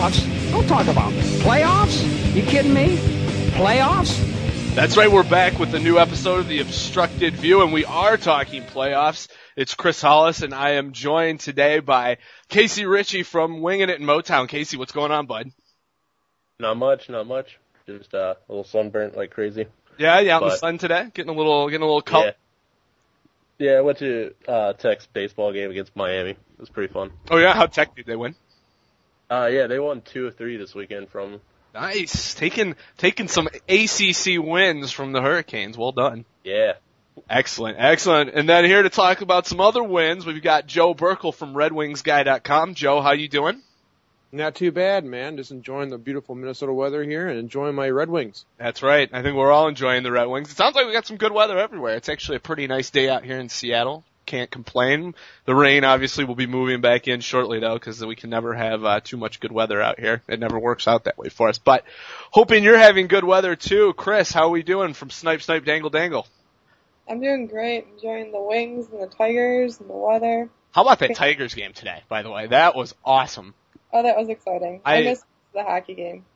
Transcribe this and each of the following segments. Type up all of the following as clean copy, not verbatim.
Playoffs? Don't talk about playoffs. You kidding me? Playoffs? That's right, we're back with a new episode of The Obstructed View, and we are talking playoffs. It's Chris Hollis, and I am joined today by Casey Ritchie from Winging It in Motown. Casey, what's going on, bud? Not much. Just a little sunburnt like crazy. Yeah, you out in the sun today? Getting a little cold? Yeah, I went to Tech's baseball game against Miami. It was pretty fun. Oh yeah, how Tech did they win? Yeah, they won 2 of 3 this weekend from... Nice. Taking some ACC wins from the Hurricanes. Well done. Yeah. Excellent. And then here to talk about some other wins, we've got Joe Burkle from RedWingsGuy.com. Joe, how you doing? Not too bad, man. Just enjoying the beautiful Minnesota weather here and enjoying my Red Wings. That's right. I think we're all enjoying the Red Wings. It sounds like we got some good weather everywhere. It's actually a pretty nice day out here in Seattle. Can't complain. The rain obviously will be moving back in shortly though, because we can never have too much good weather out here. It never works out that way for us. But hoping you're having good weather too. Chris, how are we doing from Snipe Dangle Dangle? I'm doing great. Enjoying the Wings and the Tigers and the weather. How about that Tigers game today, by the way? That was awesome. Oh, that was exciting. I missed the hockey game.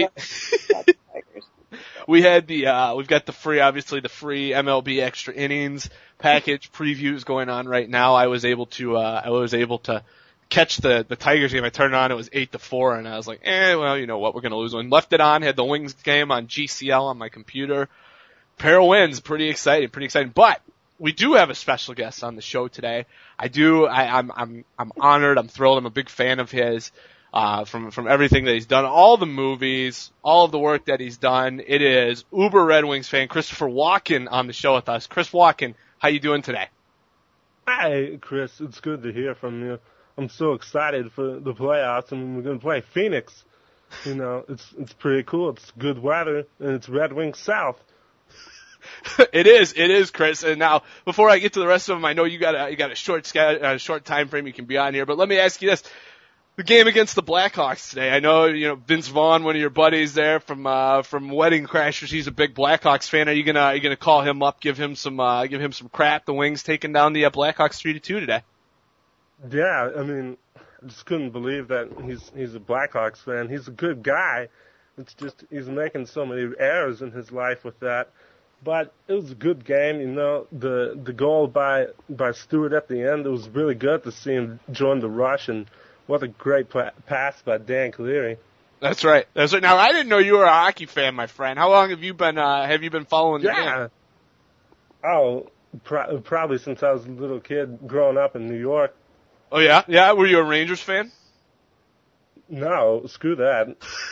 We had we've got the free MLB extra innings package previews going on right now. I was able to catch the Tigers game. I turned it on, it was 8-4, and I was like, well, you know what, we're gonna lose one. Left it on, had the Wings game on GCL on my computer. Pair of wins, pretty exciting. But we do have a special guest on the show today. I'm honored, I'm thrilled, I'm a big fan of his. From everything that he's done, all the movies, all of the work that he's done. It is uber Red Wings fan Christopher Walken on the show with us. Chris Walken, how you doing today? Hi, Chris. It's good to hear from you. I'm so excited for the playoffs, and we're going to play Phoenix. You know, it's pretty cool. It's good weather, and it's Red Wings South. It is, Chris. And now, before I get to the rest of them, I know you got a short time frame you can be on here, but let me ask you this. The game against the Blackhawks today. I know, Vince Vaughn, one of your buddies there from Wedding Crashers. He's a big Blackhawks fan. Are you gonna call him up, give him some crap? The Wings taking down the Blackhawks 3-2 today. Yeah, I mean, I just couldn't believe that he's a Blackhawks fan. He's a good guy. It's just he's making so many errors in his life with that. But it was a good game, The goal by Stewart at the end, it was really good to see him join the rush, and what a great pass by Dan Cleary. That's right. Now, I didn't know you were a hockey fan, my friend. How long have you been following the game? Oh, probably since I was a little kid growing up in New York. Oh, yeah? Yeah? Were you a Rangers fan? No, screw that.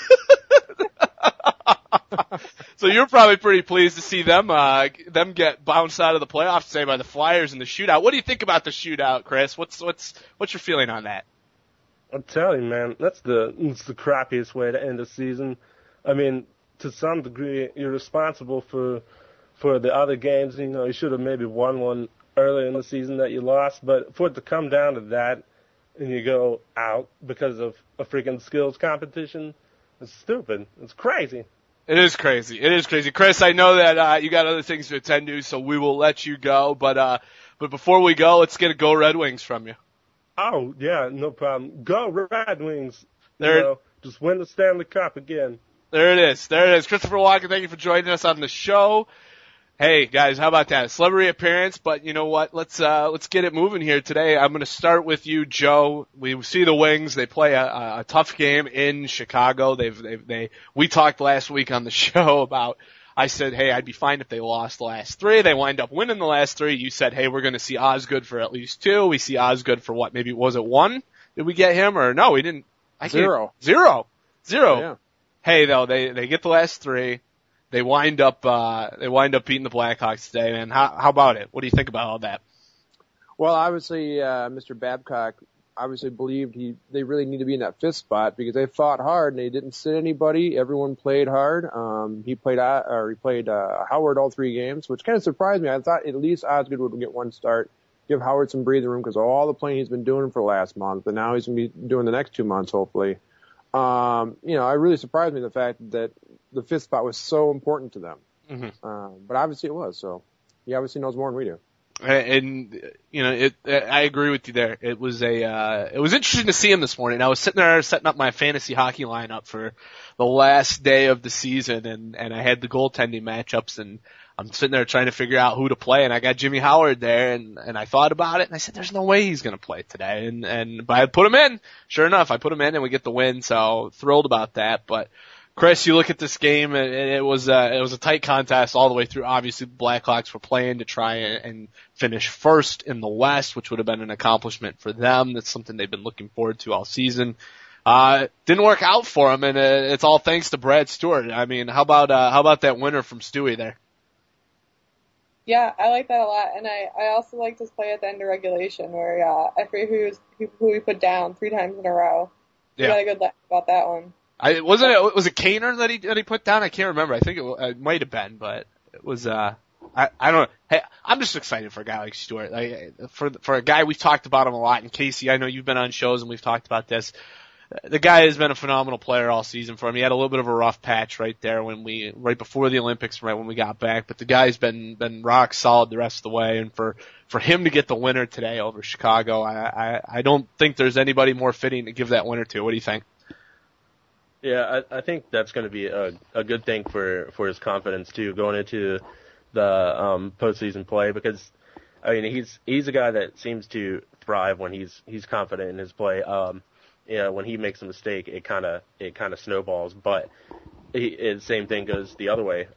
So you're probably pretty pleased to see them get bounced out of the playoffs today by the Flyers in the shootout. What do you think about the shootout, Chris? What's your feeling on that? I'm telling you, man, it's the crappiest way to end a season. I mean, to some degree, you're responsible for the other games. You should have maybe won one earlier in the season that you lost. But for it to come down to that, and you go out because of a freaking skills competition, it's stupid. It's crazy. It is crazy. Chris, I know that you got other things to attend to, so we will let you go. But before we go, let's get a Go Red Wings from you. Oh, yeah, no problem. Go Red Wings. Just win the Stanley Cup again. There it is. Christopher Walken, thank you for joining us on the show. Hey, guys, how about that? A celebrity appearance, but you know what? Let's get it moving here today. I'm going to start with you, Joe. We see the Wings. They play a tough game in Chicago. We talked last week on the show about, I said, hey, I'd be fine if they lost the last 3. They wind up winning the last 3. You said, hey, we're going to see Osgood for at least 2. We see Osgood for what? Maybe, was it 1? Did we get him? Or no, we didn't. 0. Yeah. Hey, though, they get the last 3. They wind up beating the Blackhawks today, man. How about it? What do you think about all that? Well, obviously, Mr. Babcock obviously believed they really need to be in that 5th spot because they fought hard and they didn't sit anybody. Everyone played hard. He played Howard all 3 games, which kind of surprised me. I thought at least Osgood would get 1 start, give Howard some breathing room because of all the playing he's been doing for the last month, and now he's going to be doing the next 2 months, hopefully. It really surprised me the fact that the 5th spot was so important to them. Mm-hmm. But obviously it was, so he obviously knows more than we do. And I agree with you there. It was interesting to see him this morning. I was sitting there setting up my fantasy hockey lineup for the last day of the season, and I had the goaltending matchups, and I'm sitting there trying to figure out who to play, and I got Jimmy Howard there, and I thought about it, and I said, there's no way he's going to play today, but I put him in. Sure enough, I put him in, and we get the win, so thrilled about that. But Chris, you look at this game, and it was a tight contest all the way through. Obviously, the Blackhawks were playing to try and finish first in the West, which would have been an accomplishment for them. That's something they've been looking forward to all season. Didn't work out for them, and it's all thanks to Brad Stewart. I mean, how about that winner from Stewie there? Yeah, I like that a lot, and I also like this play at the end of regulation where I forget who we put down 3 times in a row. Yeah, got a good laugh about that one. Was it Kaner that he put down? I can't remember. I think it might have been, but it was I don't know. Hey, I'm just excited for a guy like Stewart. For a guy, we've talked about him a lot. And Casey, I know you've been on shows and we've talked about this. The guy has been a phenomenal player all season for him. He had a little bit of a rough patch right there right before the Olympics, right when we got back. But the guy's been rock solid the rest of the way. And for him to get the winner today over Chicago, I don't think there's anybody more fitting to give that winner to. What do you think? Yeah, I think that's going to be a good thing for his confidence too, going into the postseason play, because I mean he's a guy that seems to thrive when he's confident in his play. When he makes a mistake, it kind of snowballs. But the same thing goes the other way.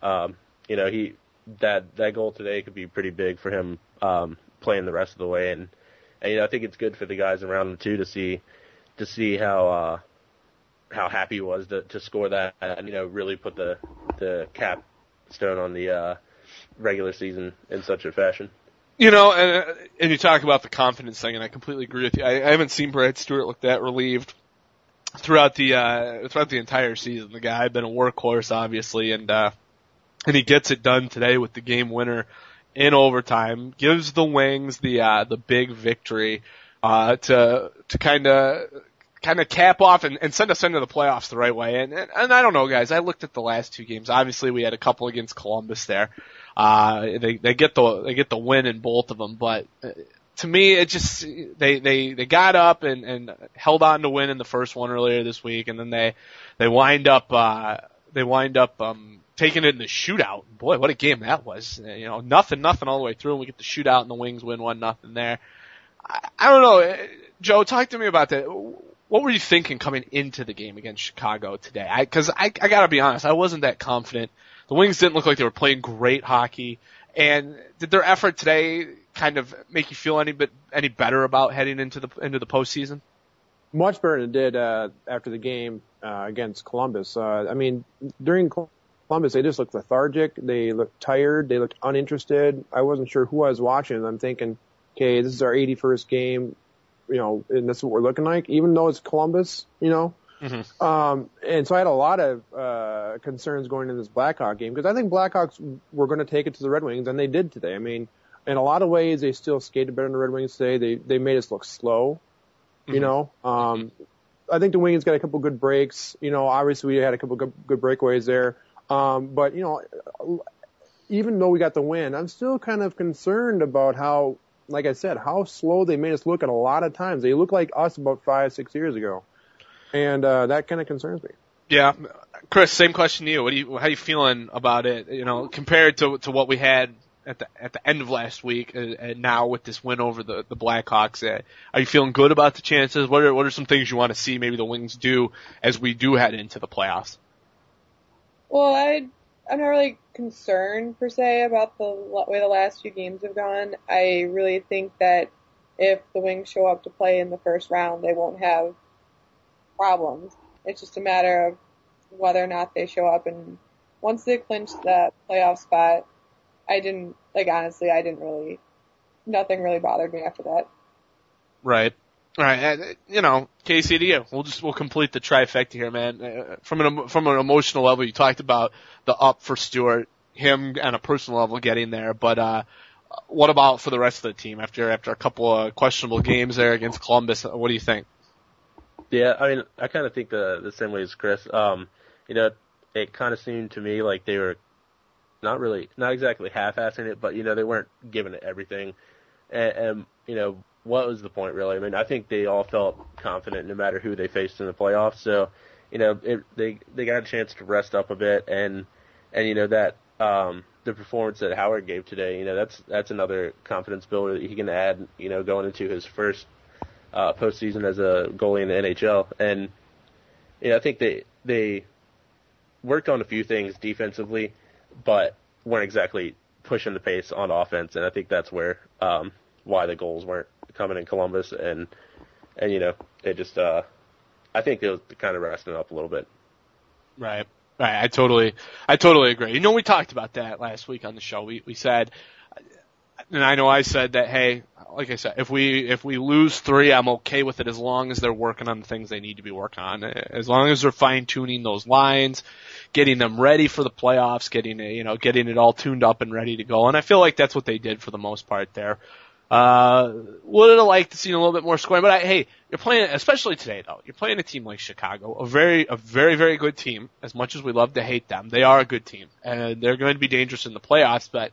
That goal today could be pretty big for him playing the rest of the way, and I think it's good for the guys around him too to see how happy he was to score that and really put the capstone on the regular season in such a fashion. And you talk about the confidence thing, and I completely agree with you. I haven't seen Brad Stewart look that relieved throughout the entire season. The guy had been a workhorse, obviously, and he gets it done today with the game winner in overtime. Gives the Wings the big victory to kind of cap off and send us into the playoffs the right way. And I don't know, guys. I looked at the last 2 games. Obviously, we had a couple against Columbus there. They get the win in both of them, but to me, it just they got up and held on to win in the first one earlier this week, and then they wind up taking it in the shootout. Boy, what a game that was! Nothing all the way through, and we get the shootout, and the Wings win 1-0 there. I don't know, Joe. Talk to me about that. What were you thinking coming into the game against Chicago today? Because I gotta be honest, I wasn't that confident. The Wings didn't look like they were playing great hockey. And did their effort today kind of make you feel any better about heading into the postseason? Much better than it did after the game against Columbus. During Columbus, they just looked lethargic. They looked tired. They looked uninterested. I wasn't sure who I was watching, and I'm thinking, okay, this is our 81st game, and this is what we're looking like, even though it's Columbus, Mm-hmm. And so I had a lot of concerns going into this Blackhawk game, because I think Blackhawks were going to take it to the Red Wings, and they did today. I mean, in a lot of ways, they still skated better than the Red Wings today. They made us look slow, Mm-hmm. I think the Wings got a couple good breaks. Obviously we had a couple good breakaways there. But even though we got the win, I'm still kind of concerned about how, like I said, how slow they made us look at a lot of times. They look like us about 5-6 years ago. And that kind of concerns me. Yeah, Chris, same question to you. How are you feeling about it? Compared to what we had at the end of last week, and now with this win over the Blackhawks, are you feeling good about the chances? What are some things you want to see maybe the Wings do as we do head into the playoffs? Well, I'm not really concerned per se about the way the last few games have gone. I really think that if the Wings show up to play in the first round, they won't have problems. It's just a matter of whether or not they show up, and once they clinch that playoff spot, nothing really bothered me after that. Right. All right. Casey, to you. We'll complete the trifecta here, man. From an emotional level, you talked about the up for Stewart, him on a personal level getting there, but what about for the rest of the team after a couple of questionable games there against Columbus? What do you think? Yeah, I kind of think the same way as Chris. It kind of seemed to me like they were not exactly half-assing it, but, they weren't giving it everything. And what was the point, really? I mean, I think they all felt confident no matter who they faced in the playoffs. So, they got a chance to rest up a bit, and that the performance that Howard gave today, that's another confidence builder that he can add, going into his first postseason as a goalie in the NHL. And I think they worked on a few things defensively, but weren't exactly pushing the pace on offense. And I think that's where why the goals weren't coming in Columbus. And they just I think it was kind of resting up a little bit. Right. I totally agree. We talked about that last week on the show. We said, and I know I said that, hey, like I said, if we lose 3, I'm okay with it as long as they're working on the things they need to be working on. As long as they're fine tuning those lines, getting them ready for the playoffs, getting it all tuned up and ready to go. And I feel like that's what they did for the most part there. Would have liked to see a little bit more scoring, but hey, you're playing, especially today though, you're playing a team like Chicago, a very, very good team. As much as we love to hate them, they are a good team, and they're going to be dangerous in the playoffs, but,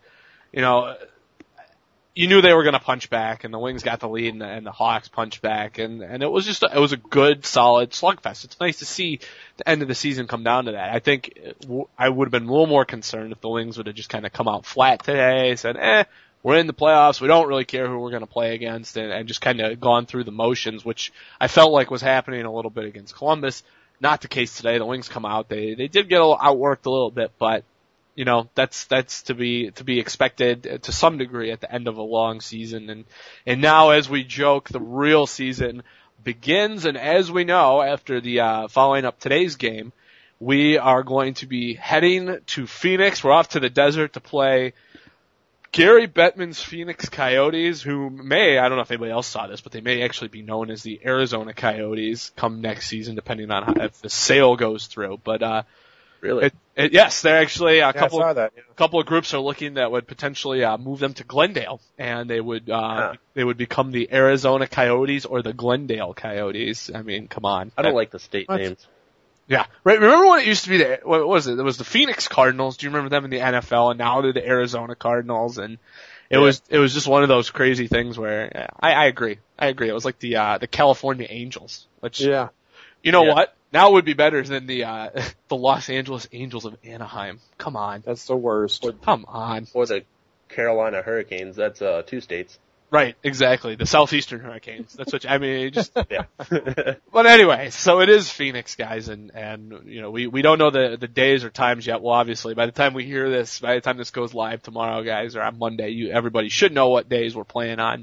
you knew they were going to punch back, and the Wings got the lead, and the Hawks punched back, and it was it was a good, solid slugfest. It's nice to see the end of the season come down to that. I think I would have been a little more concerned if the Wings would have just kind of come out flat today, said, we're in the playoffs, we don't really care who we're going to play against, and just kind of gone through the motions, which I felt like was happening a little bit against Columbus. Not the case today. The Wings come out, they did get outworked a little bit, but that's to be expected to some degree at the end of a long season. And now, as we joke, the real season begins. And as we know, after the following up today's game, we are going to be heading to Phoenix. We're off to the desert to play Gary Bettman's Phoenix Coyotes, who I don't know if anybody else saw this, but they may actually be known as the Arizona Coyotes come next season, depending on if the sale goes through. But really? Yes, they're actually a couple of groups are looking that would potentially move them to Glendale, and they would become the Arizona Coyotes or the Glendale Coyotes. I mean, come on. I don't like the state names. Yeah, right. Remember when it used to be what was it? It was the Phoenix Cardinals. Do you remember them in the NFL? And now they're the Arizona Cardinals, and it was just one of those crazy things where I agree. It was like the California Angels, which what? Now it would be better than the Los Angeles Angels of Anaheim. Come on. That's the worst. Come on. Or the Carolina Hurricanes. That's 2 states. Right, exactly. The Southeastern Hurricanes. That's what yeah. But anyway, so it is Phoenix, guys, and we don't know the days or times yet. Well, obviously, by the time this goes live tomorrow, guys, or on Monday, everybody should know what days we're playing on.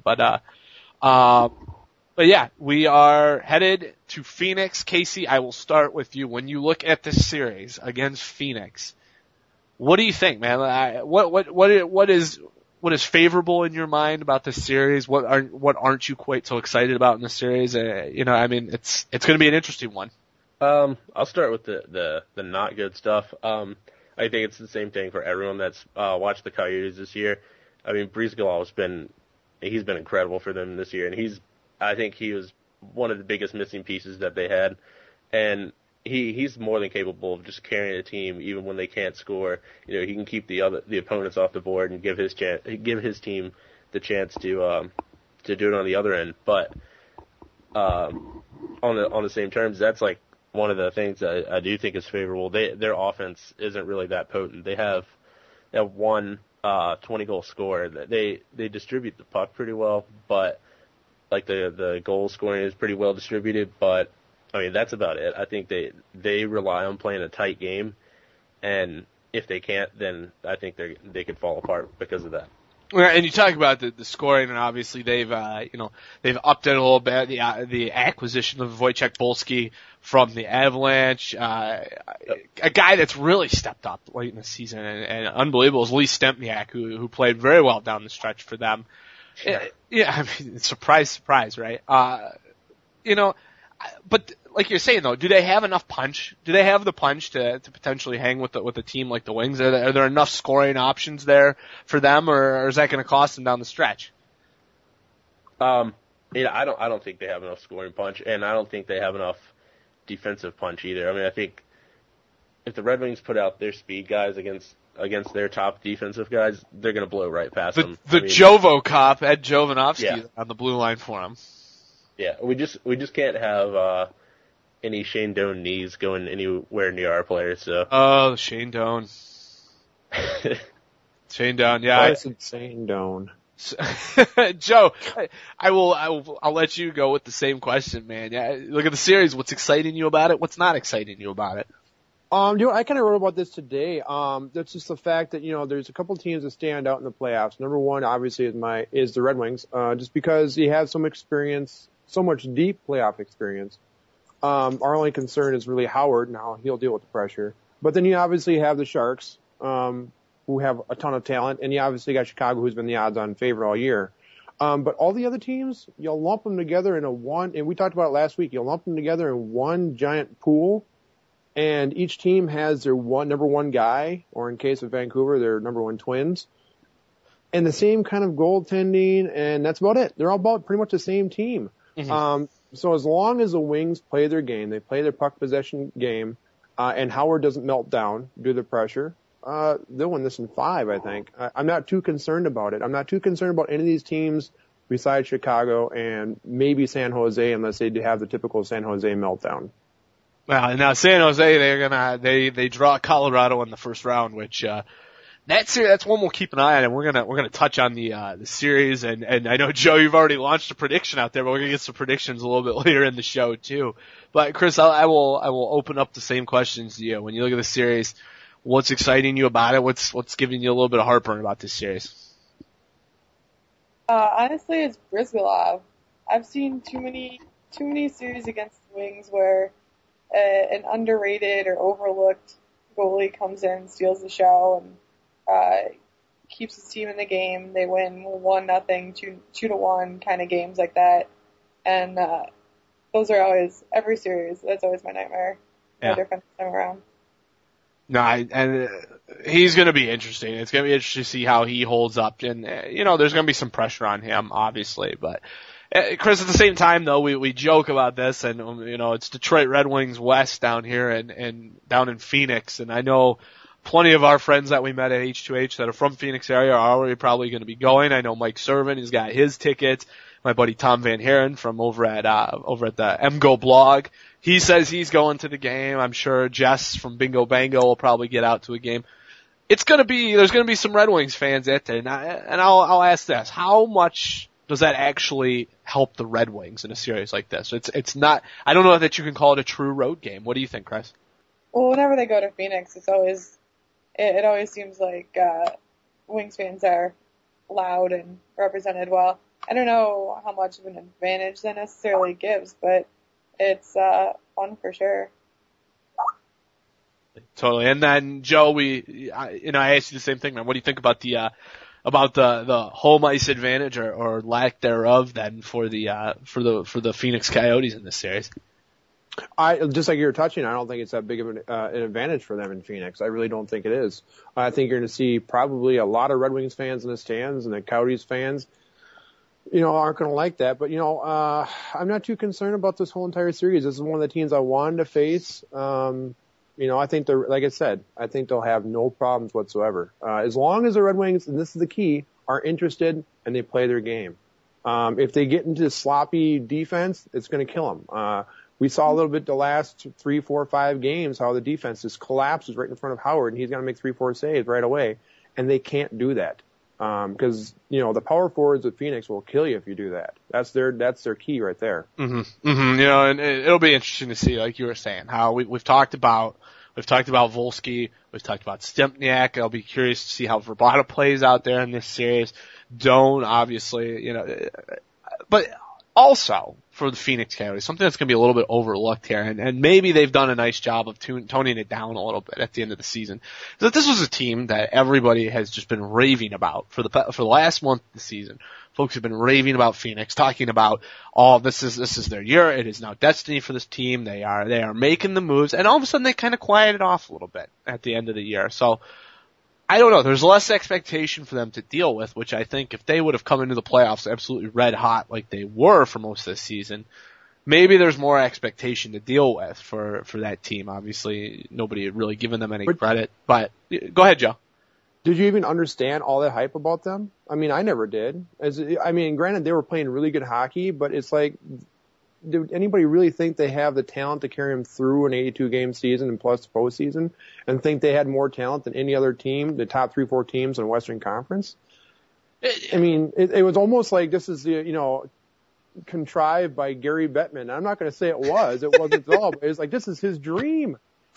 But yeah, we are headed to Phoenix. Casey, I will start with you. When you look at this series against Phoenix, what do you think, man? What is favorable in your mind about this series? What aren't you quite so excited about in the series? It's going to be an interesting one. I'll start with the not good stuff. I think it's the same thing for everyone that's watched the Coyotes this year. I mean, Brizgal's been incredible for them this year, and I think he was one of the biggest missing pieces that they had, and he's more than capable of just carrying a team even when they can't score. He can keep the opponents off the board and give his team the chance to do it on the other end. But on the same terms, that's like one of the things that I do think is favorable. Their offense isn't really that potent. They have one 20-goal scorer. They distribute the puck pretty well, but like the goal scoring is pretty well distributed, but I mean that's about it. I think they rely on playing a tight game, and if they can't, then I think they could fall apart because of that. And you talk about the scoring, and obviously they've upped it a little bit. The acquisition of Wojciech Bolski from the Avalanche, a guy that's really stepped up late in the season and unbelievable is Lee Stempniak, who played very well down the stretch for them. Yeah, I mean, surprise, right? But like you're saying though, do they have enough punch? Do they have the punch to potentially hang with a team like the Wings? Are there enough scoring options there for them, or is that going to cost them down the stretch? I don't think they have enough scoring punch, and I don't think they have enough defensive punch either. I mean, I think if the Red Wings put out their speed guys against against their top defensive guys, they're going to blow right past them. The Jovo cop, Ed Jovanovski, Yeah. on the blue line for him. Yeah, we just can't have any Shane Doan knees going anywhere near our players. So Oh, Shane Doan. Shane Doan, yeah. That's insane, Doan. Joe, I'll let you go with the same question, man. Yeah, look at the series. What's exciting you about it? What's not exciting you about it? I kind of wrote about this today. That's just the fact that, there's a couple teams that stand out in the playoffs. Number one, obviously, is the Red Wings, just because he has some experience, so much deep playoff experience. Our only concern is really Howard. Now he'll deal with the pressure. But then you obviously have the Sharks, who have a ton of talent, and you obviously got Chicago, who's been the odds-on favorite all year. But all the other teams, you'll lump them together in and we talked about it last week, you'll lump them together in one giant pool, and each team has their number one guy, or in case of Vancouver, their number one twins, and the same kind of goaltending, and that's about it. They're all about pretty much the same team. Mm-hmm. So as long as the Wings play their game, they play their puck possession game, and Howard doesn't melt down due to the pressure, they'll win this in 5, I think. I'm not too concerned about it. I'm not too concerned about any of these teams besides Chicago and maybe San Jose, unless they have the typical San Jose meltdown. Well, now San Jose, they draw Colorado in the first round, which, that's one we'll keep an eye on, and we're gonna touch on the series, and I know, Joe, you've already launched a prediction out there, but we're gonna get some predictions a little bit later in the show too. But Chris, I will open up the same questions to you. When you look at the series, what's exciting you about it? What's giving you a little bit of heartburn about this series? Honestly, it's Brizgalov. I've seen too many series against the Wings where an underrated or overlooked goalie comes in, steals the show, and keeps his team in the game. They win 1-0, 2-1 kind of games like that. And those are always, every series, that's always my nightmare. Yeah. Different time around. No, and he's going to be interesting. It's going to be interesting to see how he holds up. And, there's going to be some pressure on him, obviously. But, Chris, at the same time, though, we joke about this, and, it's Detroit Red Wings West down here and down in Phoenix. And I know plenty of our friends that we met at H2H that are from Phoenix area are already probably going to be going. I know Mike Servin, he's got his tickets. My buddy Tom Van Haren from over at the MGO blog, he says he's going to the game. I'm sure Jess from Bingo Bango will probably get out to a game. There's going to be some Red Wings fans at there, and I'll ask this: how much does that actually help the Red Wings in a series like this? It's not. I don't know that you can call it a true road game. What do you think, Chris? Well, whenever they go to Phoenix, it always seems like Wings fans are loud and represented well. I don't know how much of an advantage that necessarily gives, but it's fun for sure. Totally. And then Joe, I asked you the same thing, man. What do you think about the home ice advantage or lack thereof then for the Phoenix Coyotes in this series? Just like you were touching, I don't think it's that big of an advantage for them in Phoenix. I really don't think it is. I think you're going to see probably a lot of Red Wings fans in the stands, and the Coyotes fans, aren't going to like that. But, I'm not too concerned about this whole entire series. This is one of the teams I wanted to face. I think like I said, I think they'll have no problems whatsoever. As long as the Red Wings, and this is the key, are interested and they play their game. If they get into sloppy defense, it's going to kill them. We saw a little bit the last 3, 4, 5 games how the defense just collapses right in front of Howard, and he's going to make 3, 4 saves right away, and they can't do that. Because, the power forwards of Phoenix will kill you if you do that. That's their key right there. Mm-hmm. Mm-hmm. And it'll be interesting to see, like you were saying, how we've talked about Volsky, we've talked about Stempniak. I'll be curious to see how Verbata plays out there in this series. Doan, obviously, but also for the Phoenix Coyotes, something that's going to be a little bit overlooked here, and maybe they've done a nice job of toning it down a little bit at the end of the season. So this was a team that everybody has just been raving about for the last month of the season. Folks have been raving about Phoenix, talking about, this is their year. It is now destiny for this team. They are making the moves, and all of a sudden they kind of quieted off a little bit at the end of the year. So I don't know. There's less expectation for them to deal with, which I think if they would have come into the playoffs absolutely red hot like they were for most of the season, maybe there's more expectation to deal with for that team. Obviously, nobody had really given them any credit. But go ahead, Joe. Did you even understand all that hype about them? I mean, I never did. Granted, they were playing really good hockey, but it's like, did anybody really think they have the talent to carry them through an 82-game season and plus postseason, and think they had more talent than any other team, the top 3-4 teams in the Western Conference? I mean, it was almost like this is contrived by Gary Bettman. I'm not going to say it wasn't at all, but it's like this is his dream.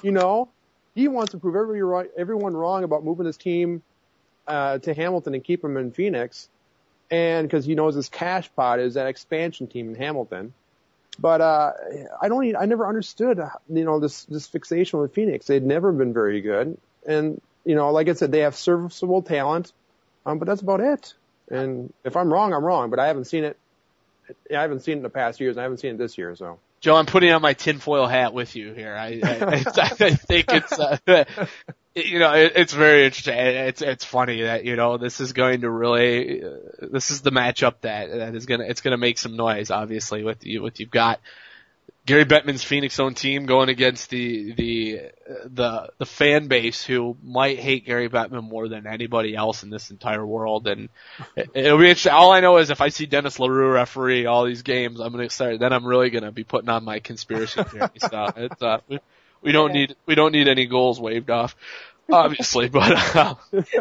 He wants to prove everyone wrong about moving his team to Hamilton and keep them in Phoenix, and because he knows his cash pot is that expansion team in Hamilton. But I never understood this fixation with Phoenix. They'd never been very good, and like I said, they have serviceable talent, but that's about it. And if I'm wrong, I'm wrong. But I haven't seen it. I haven't seen it in the past years. And I haven't seen it this year. So, Joe, I'm putting on my tinfoil hat with you here. I think it's it's very interesting. It's funny that this is going to really this is the matchup that is gonna make some noise. Obviously, with you've got Gary Bettman's Phoenix own team going against the fan base who might hate Gary Bettman more than anybody else in this entire world, and it'll be interesting. All I know is if I see Dennis LaRue referee all these games, I'm really gonna be putting on my conspiracy theory stuff. It's we don't need any goals waved off, obviously, but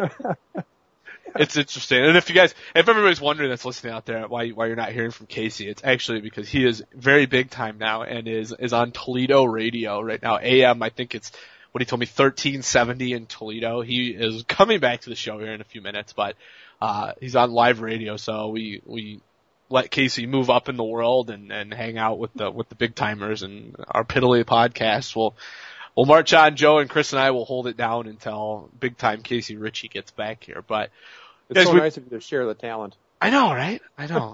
it's interesting. And if everybody's wondering that's listening out there why you're not hearing from Casey, it's actually because he is very big time now and is on Toledo radio right now. AM, I think it's what he told me, 1370 in Toledo. He is coming back to the show here in a few minutes, but he's on live radio, so we let Casey move up in the world and hang out with the big timers, and our Piddly podcast we'll march on. Joe and Chris and I will hold it down until big time Casey Ritchie gets back here. But it's so nice of you to share the talent. I know, right? I know.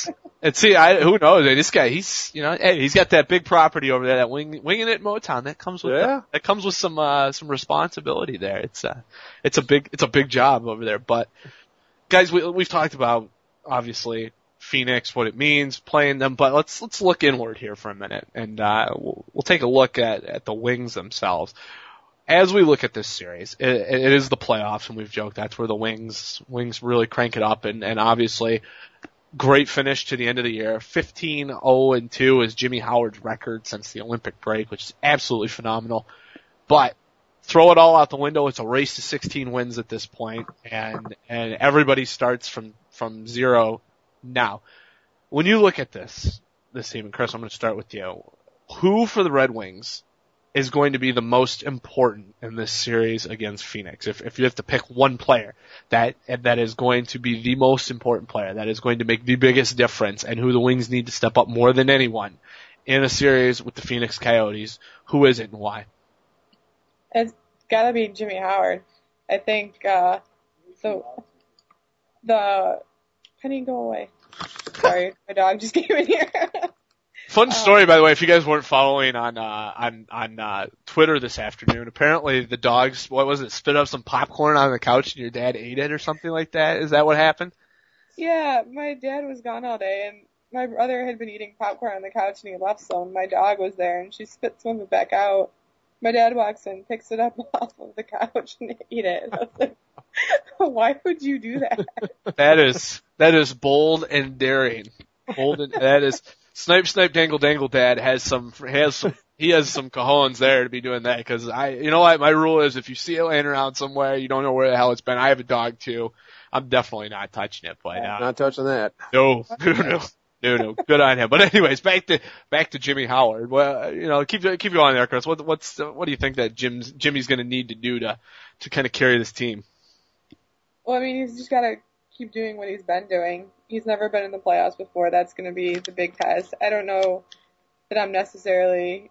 Who knows? This guy, he's got that big property over there, that winging it Motown. That comes with some responsibility there. It's a big job over there. But guys, we've talked about obviously Phoenix, what it means playing them, but let's look inward here for a minute, and we'll take a look at the Wings themselves. As we look at this series, it is the playoffs, and we've joked that's where the Wings really crank it up, and obviously great finish to the end of the year. 15-0-2 is Jimmy Howard's record since the Olympic break, which is absolutely phenomenal. But throw it all out the window. It's a race to 16 wins at this point, and everybody starts from zero. Now, when you look at this team, and Chris, I'm going to start with you. Who for the Red Wings is going to be the most important in this series against Phoenix? If you have to pick one player that is going to be the most important player, that is going to make the biggest difference, and who the Wings need to step up more than anyone in a series with the Phoenix Coyotes, who is it and why? It's got to be Jimmy Howard. I think Penny, go away. Sorry, my dog just came in here. Fun story, by the way, if you guys weren't following on Twitter this afternoon, apparently the dogs, spit up some popcorn on the couch and your dad ate it or something like that? Is that what happened? Yeah, my dad was gone all day, and my brother had been eating popcorn on the couch and he left some. My dog was there and she spit some of it back out. My dad walks in, picks it up off of the couch and eat it. I was like, why would you do that? That is bold and daring. That is snipe, dangle, dangle. Dad has some cojones there to be doing that. Because my rule is if you see it laying around somewhere, you don't know where the hell it's been. I have a dog too. I'm definitely not touching it. But not touching that. No. Good on him. But anyways, back to Jimmy Howard. Well, keep going there, Chris. What do you think that Jimmy's going to need to do to kind of carry this team? Well, I mean, he's just got to keep doing what he's been doing. He's never been in the playoffs before. That's going to be the big test. I don't know that I'm necessarily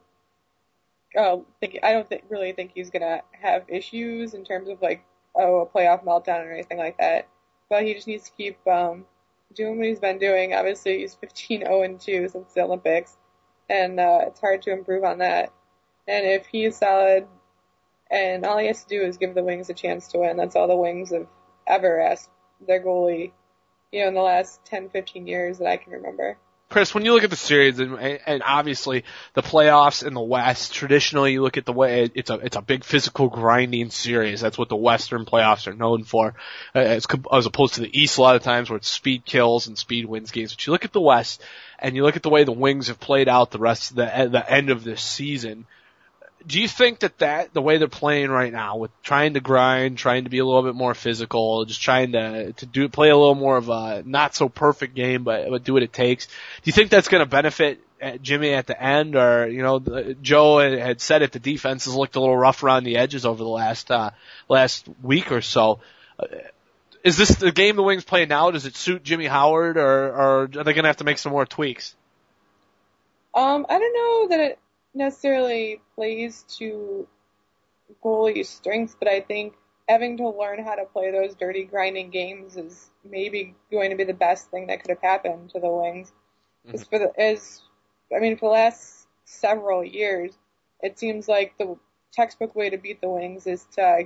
really think he's going to have issues in terms of a playoff meltdown or anything like that. But he just needs to keep doing what he's been doing. Obviously, he's 15-0-2 since the Olympics, and it's hard to improve on that. And if he's solid, and all he has to do is give the Wings a chance to win, that's all the Wings have ever asked their goalie, in the last 10, 15 years that I can remember. Chris, when you look at the series, and obviously the playoffs in the West, traditionally you look at the way it's a big physical grinding series. That's what the Western playoffs are known for, as opposed to the East a lot of times where it's speed kills and speed wins games. But you look at the West, and you look at the way the Wings have played out the rest of the end of this season. Do you think that the way they're playing right now, with trying to grind, trying to be a little bit more physical, just trying to play a little more of a not so perfect game, but do what it takes, do you think that's going to benefit Jimmy at the end? Or, Joe had said it, the defense has looked a little rough around the edges over the last week or so. Is this the game the Wings play now? Does it suit Jimmy Howard, or are they going to have to make some more tweaks? I don't know that it necessarily plays to goalie strengths, but I think having to learn how to play those dirty grinding games is maybe going to be the best thing that could have happened to the Wings. Mm-hmm. For the last several years, it seems like the textbook way to beat the Wings is to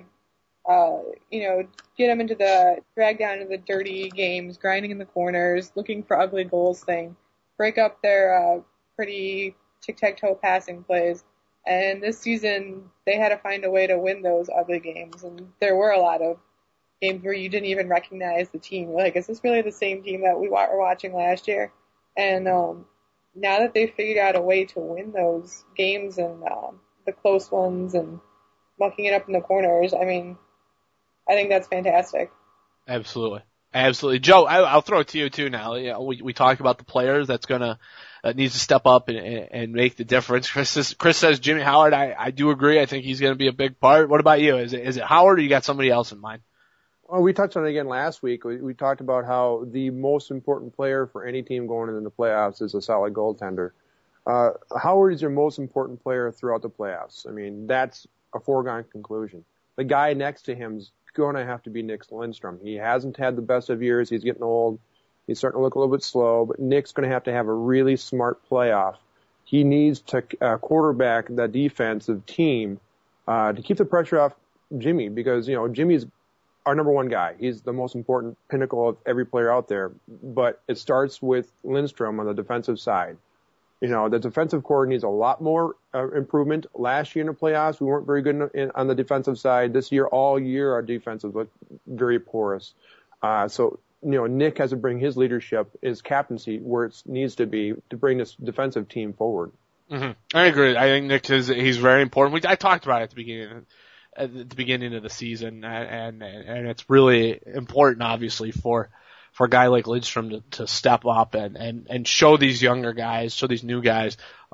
get them drag down into the dirty games, grinding in the corners, looking for ugly goals thing, break up their pretty tic-tac-toe passing plays. And this season, they had to find a way to win those ugly games. And there were a lot of games where you didn't even recognize the team. Like, is this really the same team that we were watching last year? And now that they've figured out a way to win those games and the close ones and mucking it up in the corners, I think that's fantastic. Absolutely. Joe, I'll throw it to you too now. We talked about the players that needs to step up and make the difference. Chris says Jimmy Howard. I do agree. I think he's going to be a big part. What about you? Is it Howard, or you got somebody else in mind? Well, we touched on it again last week. We talked about how the most important player for any team going into the playoffs is a solid goaltender. Howard is your most important player throughout the playoffs. That's a foregone conclusion. The guy next to him is going to have to be Nick Lindstrom. He hasn't had the best of years. He's getting old. He's starting to look a little bit slow, but Nick's going to have a really smart playoff. He needs to quarterback the defensive team to keep the pressure off Jimmy, because, Jimmy's our number one guy. He's the most important pinnacle of every player out there, but it starts with Lindstrom on the defensive side. The defensive core needs a lot more improvement. Last year in the playoffs, we weren't very good on the defensive side. This year, all year, our defensive looked very porous. So Nick has to bring his leadership, his captaincy, where it needs to be to bring this defensive team forward. Mm-hmm. I agree. I think Nick he's very important. I talked about it at the beginning of the season, and it's really important, obviously, for a guy like Lidstrom to step up and show these younger guys, show these new guys,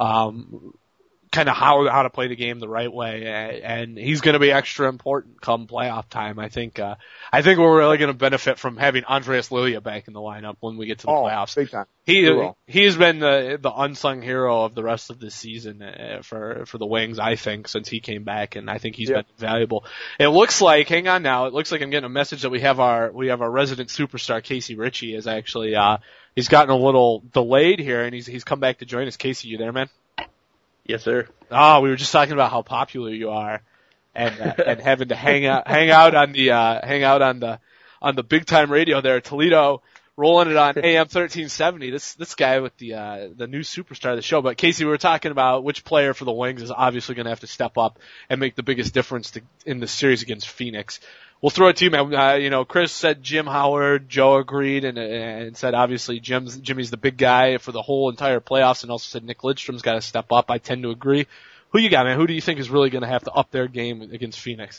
kind of how to play the game the right way, and he's going to be extra important come playoff time. I think we're really going to benefit from having Andreas Lilia back in the lineup when we get to the playoffs. Big time. He's been the unsung hero of the rest of this season for the Wings, I think, since he came back, and I think he's been valuable. It looks like, hang on now, it looks like I'm getting a message that we have our resident superstar Casey Ritchie is actually he's gotten a little delayed here, and he's come back to join us. Casey, you there, man? Yes, sir. Oh, we were just talking about how popular you are, and having to hang out on the big time radio there at Toledo, rolling it on AM 1370. This guy with the new superstar of the show. But Casey, we were talking about which player for the Wings is obviously going to have to step up and make the biggest difference in the series against Phoenix. We'll throw it to you, man. Chris said Jim Howard. Joe agreed and said obviously Jimmy's the big guy for the whole entire playoffs, and also said Nick Lidstrom's got to step up. I tend to agree. Who you got, man? Who do you think is really going to have to up their game against Phoenix?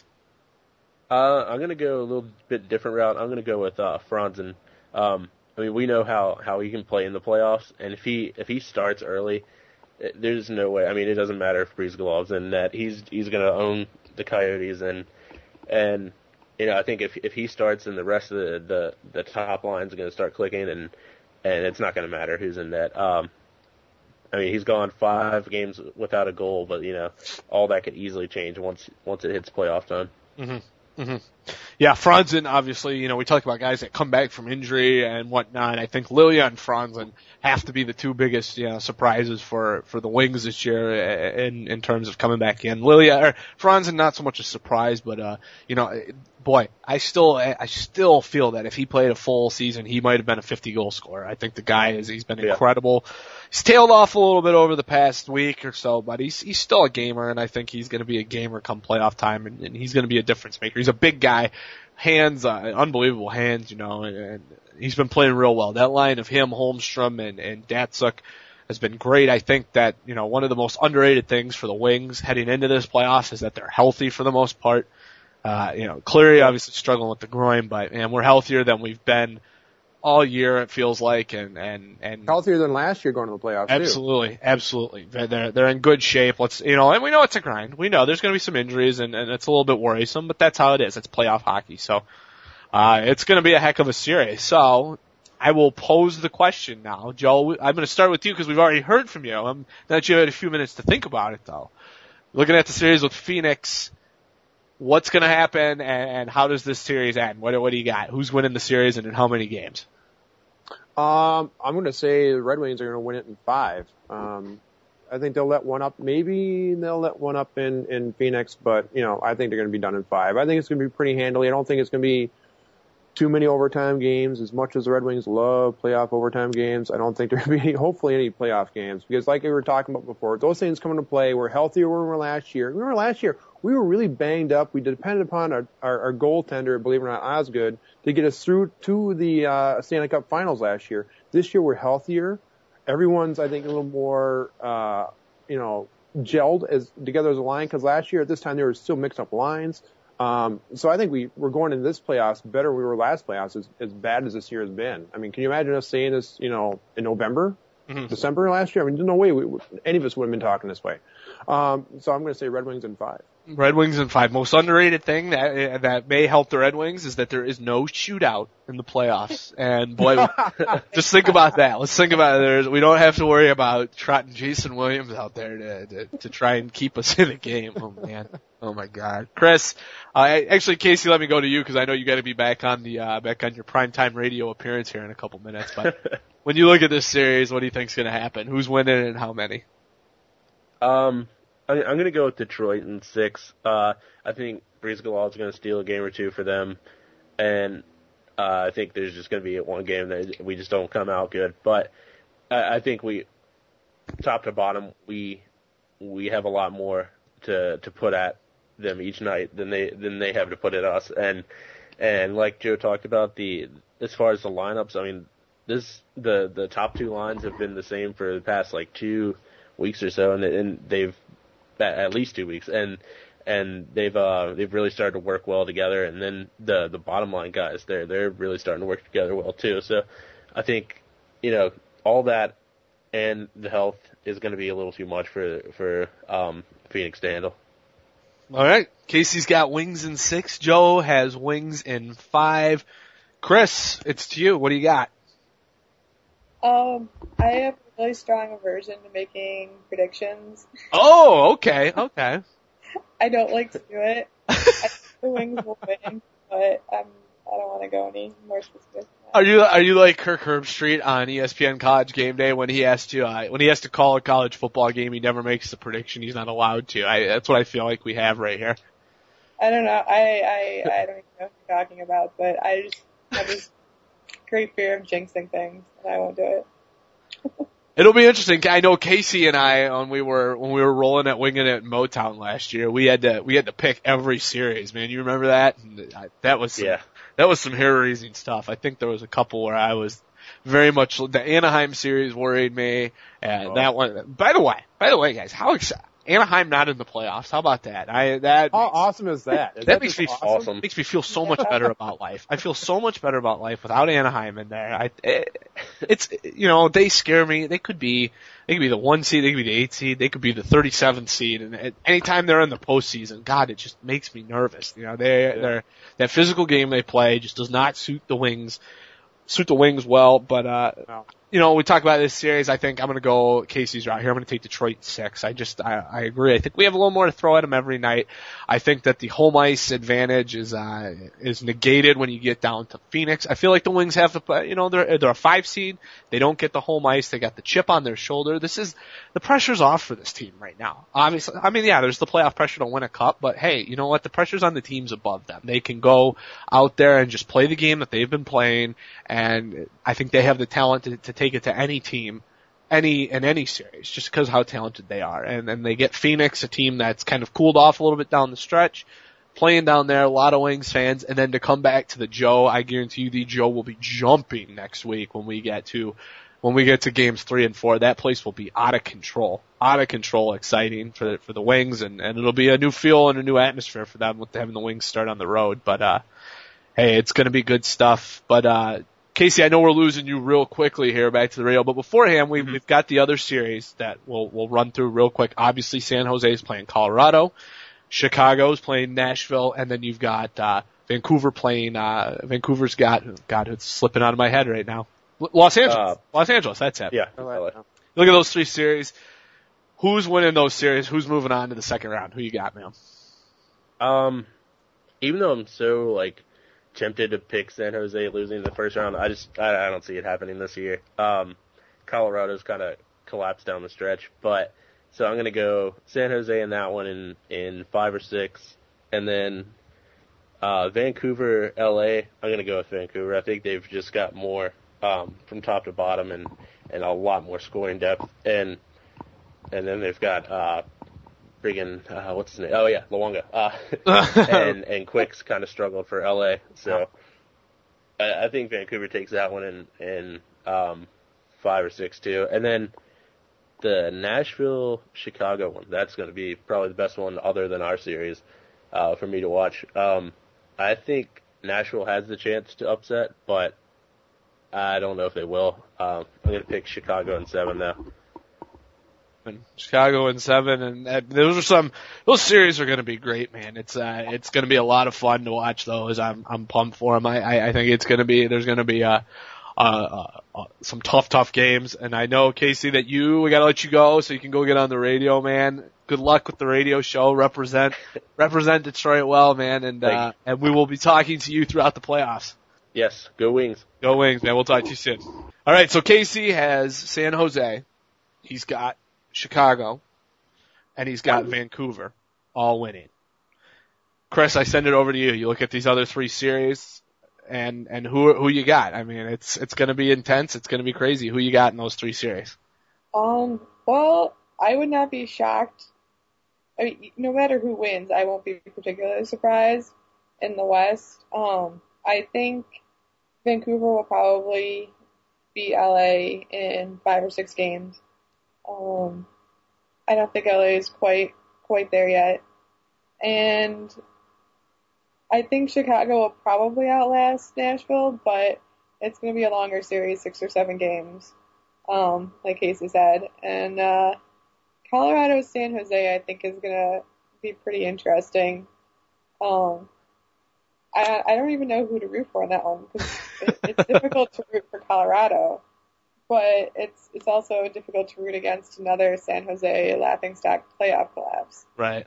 I'm going to go a little bit different route. I'm going to go with Franzen. We know how he can play in the playoffs, and if he starts early, there's no way. It doesn't matter if Breezegolov's in net. He's going to own the Coyotes, and I think if he starts, and the rest of the top line's going to start clicking, and it's not going to matter who's in net. He's gone 5 games without a goal, but all that could easily change once it hits playoff time. Mm-hmm. Mm-hmm. Yeah, Franzen, obviously, we talk about guys that come back from injury and whatnot. I think Lilia and Franzen have to be the two biggest, surprises for the Wings this year in terms of coming back in. Franzen, not so much a surprise, but, boy, I still feel that if he played a full season, he might have been a 50-goal scorer. I think the guy he's been incredible. He's tailed off a little bit over the past week or so, but he's still a gamer, and I think he's going to be a gamer come playoff time, and he's going to be a difference maker. He's a big guy, hands, unbelievable hands, and he's been playing real well. That line of him, Holmstrom, and Datsuk has been great. I think that, one of the most underrated things for the Wings heading into this playoffs is that they're healthy for the most part. Cleary obviously struggling with the groin, but man, we're healthier than we've been all year, it feels like, and healthier than last year going to the playoffs. Absolutely. They're in good shape. And we know it's a grind. We know there's going to be some injuries and it's a little bit worrisome, but that's how it is. It's playoff hockey. So, it's going to be a heck of a series. So, I will pose the question now. Joe, I'm going to start with you because we've already heard from you. Now that you had a few minutes to think about it though. Looking at the series with Phoenix, what's going to happen and how does this series end? What do you got? Who's winning the series and in how many games? I'm going to say the Red Wings are going to win it in 5. I think they'll let one up. Maybe they'll let one up in Phoenix, but, I think they're going to be done in 5. I think it's going to be pretty handily. I don't think it's going to be too many overtime games. As much as the Red Wings love playoff overtime games, I don't think there will be hopefully any playoff games because like we were talking about before, those things come into play. We're healthier than we were last year. Remember last year, we were really banged up. We depended upon our goaltender, believe it or not, Osgood, to get us through to the Stanley Cup Finals last year. This year we're healthier. Everyone's, I think, a little more, gelled together as a line because last year at this time there were still mixed up lines. So I think we're going into this playoffs better than we were last playoffs, as bad as this year has been. I mean, can you imagine us saying this, in November, December last year? I mean, there's no way any of us would have been talking this way. So I'm going to say Red Wings in 5. Red Wings in 5. Most underrated thing that may help the Red Wings is that there is no shootout in the playoffs. And boy, just think about that. Let's think about it. We don't have to worry about trotting Jason Williams out there to try and keep us in the game. Oh man. Oh my God. Chris, actually Casey, let me go to you because I know you got to be back on your primetime radio appearance here in a couple minutes. But when you look at this series, what do you think's going to happen? Who's winning and how many? I'm going to go with Detroit in 6. I think Brizgalov is going to steal a game or two for them, and I think there's just going to be one game that we just don't come out good. But I think we, top to bottom, we have a lot more to put at them each night than they have to put at us. And like Joe talked about, as far as the lineups, I mean, the top 2 lines have been the same for the past 2 weeks or so, and they've at least 2 weeks, and they've really started to work well together. And then the bottom line guys, they're really starting to work together well too. So I think all that and the health is going to be a little too much for Phoenix to handle. All right, Casey's got Wings in 6. Joe has Wings in 5. Chris, it's to you. What do you got? I have a really strong aversion to making predictions. Oh, okay. I don't like to do it. I think the Wings will win, but I don't want to go any more specific. Are you like Kirk Herbstreit on ESPN College Game Day when he has to call a college football game, he never makes the prediction, he's not allowed to. That's what I feel like we have right here. I don't know. I don't even know what you're talking about, but I just have this great fear of jinxing things, and I won't do it. It'll be interesting. I know Casey and I, when we were rolling at Winging It in Motown last year, we had to pick every series. Man, you remember that? That was some hair-raising stuff. I think there was a couple where I was very much, the Anaheim series worried me, and that one. By the way, guys, how excited! Anaheim not in the playoffs. How about that? How awesome is that? That makes me awesome. Makes me feel so much better about life. I feel so much better about life without Anaheim in there. They scare me. They could be the 1 seed, they could be the 8 seed, they could be the 37th seed, and anytime they're in the postseason, God, it just makes me nervous. They're that physical game they play just does not suit the Wings well, but we talk about this series. I think I'm going to go Casey's route here. I'm going to take Detroit 6. I agree. I think we have a little more to throw at them every night. I think that the home ice advantage is negated when you get down to Phoenix. I feel like the Wings have they're a 5 seed. They don't get the home ice. They got the chip on their shoulder. The pressure's off for this team right now. Obviously, I mean, yeah, there's the playoff pressure to win a cup, but hey, you know what? The pressure's on the teams above them. They can go out there and just play the game that they've been playing, and I think they have the talent to take it to any team, in any series, just because of how talented they are. And they get Phoenix, a team that's kind of cooled off a little bit down the stretch, playing down there, a lot of Wings fans, and then to come back to the Joe, I guarantee you the Joe will be jumping next week when we get to games 3 and 4. That place will be out of control, exciting for the Wings, and it'll be a new feel and a new atmosphere for them with having the Wings start on the road. But hey, it's going to be good stuff. But Casey, I know we're losing you real quickly here back to the radio, but beforehand, we've got the other series that we'll run through real quick. Obviously, San Jose is playing Colorado, Chicago's playing Nashville, and then you've got Vancouver playing. Vancouver's got it's slipping out of my head right now. Los Angeles, that's it. Yeah. Look at those 3 series. Who's winning those series? Who's moving on to the second round? Who you got, man? Even though I'm so tempted to pick San Jose losing the first round, I don't see it happening this year. Colorado's kind of collapsed down the stretch, but so I'm going to go San Jose in that one in 5 or 6, and then Vancouver, LA. I'm going to go with Vancouver. I think they've just got more from top to bottom and a lot more scoring depth, and then they've got what's his name? Oh yeah, Luonga. And Quick's kind of struggled for LA, so I think Vancouver takes that one in 5 or 6 too. And then the Nashville Chicago one, that's going to be probably the best one other than our series for me to watch. I think Nashville has the chance to upset, but I don't know if they will. I'm going to pick Chicago in 7 though. Chicago in 7, and those series are going to be great, man. It's going to be a lot of fun to watch those. I'm pumped for them. I think there's going to be some tough games, and I know, Casey, that we got to let you go so you can go get on the radio, man. Good luck with the radio show. Represent Detroit well, man, and we will be talking to you throughout the playoffs. Yes, go Wings. Go Wings, man. We'll talk to you soon. All right, so Casey has San Jose. He's got Chicago, and he's got Vancouver, all winning. Chris, I send it over to you. You look at these other 3 series, and who you got? I mean, it's going to be intense. It's going to be crazy. Who you got in those 3 series? Well, I would not be shocked. I mean, no matter who wins, I won't be particularly surprised in the West. I think Vancouver will probably beat LA in 5 or 6 games. I don't think LA is quite there yet. And I think Chicago will probably outlast Nashville, but it's going to be a longer series, 6 or 7 games, like Casey said. And Colorado San Jose, I think, is going to be pretty interesting. I don't even know who to root for in that one, because it's difficult to root for Colorado. But it's also difficult to root against another San Jose laughingstock playoff collapse. Right.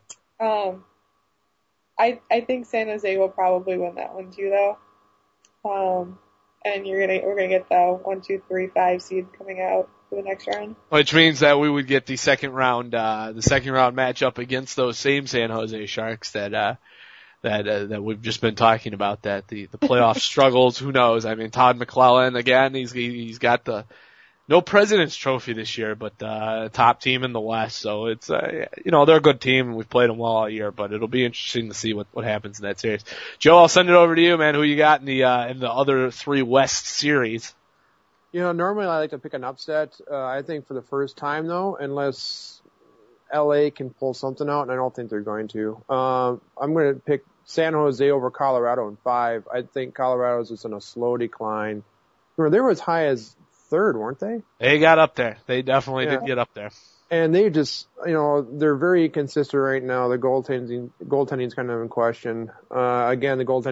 I think San Jose will probably win that one too, though. And we're gonna get the 1, 2, 3, 5 seed coming out for the next round. Which means that we would get the second round matchup against those same San Jose Sharks that we've just been talking about. That the playoff struggles. Who knows? I mean, Todd McClellan again. He's got the no President's Trophy this year, but top team in the West. So it's they're a good team, and we've played them well all year. But it'll be interesting to see what happens in that series. Joe, I'll send it over to you, man. Who you got in the other 3 West series? Normally I like to pick an upset. I think for the first time though, unless LA can pull something out, and I don't think they're going to. I'm going to pick San Jose over Colorado in 5. I think Colorado's just in a slow decline. They were as high as 3rd, weren't they? They got up there. They definitely did get up there. And they just, they're very consistent right now. The goaltending's kind of in question. Again, the goaltending's